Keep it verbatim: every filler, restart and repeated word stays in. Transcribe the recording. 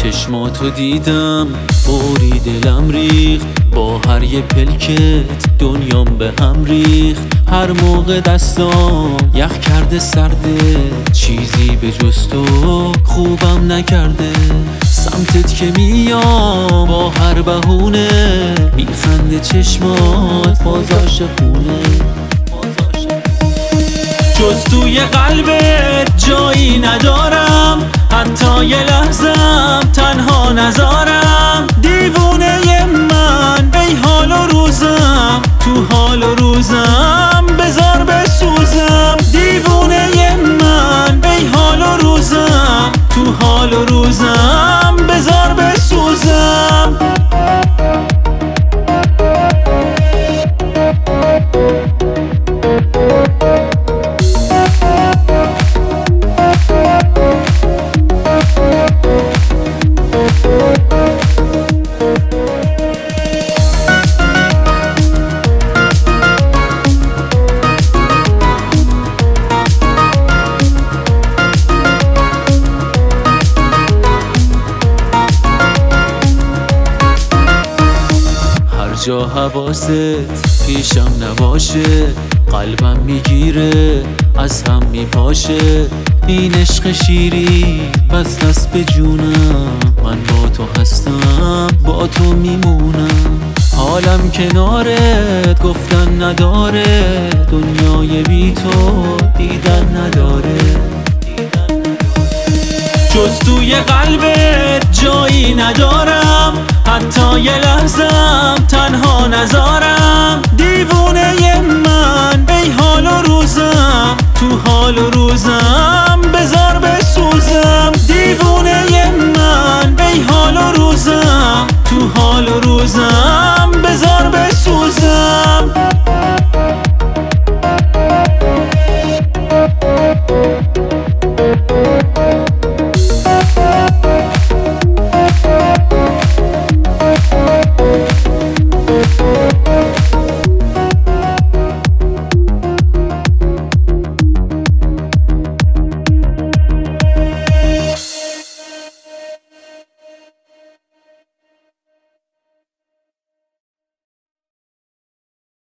چشماتو دیدم فوری دلم ریخت، با هر یه پلکت دنیام به هم ریخت. هر موقع دستام یخ کرده سرده، چیزی به جز تو خوبم نکرده. سمتت که میام با هر بهونه، میخنده چشمات بازاش خونه. جز توی قلبت جایی ندارم، حتی یه لحظم تنها نذارم. دیوونه من ای حال و روزم، تو حال و روزم بذار بسوزم. دیوونه من ای حال و روزم، تو حال و روزم بذار بسوزم. جا حواست پیشم نباشه، قلبم میگیره از هم میپاشه. این عشق شیری بس دست به جونم، من با تو هستم با تو میمونم. حالم کنارت گفتن نداره، دنیای بی تو دیدن نداره. جز توی قلبت جایی ندارم، حتی یه لحظم تنها نذارم. دیوونه من ای حال و روزم، تو حال و روزم بذار بسوزم. دیوونه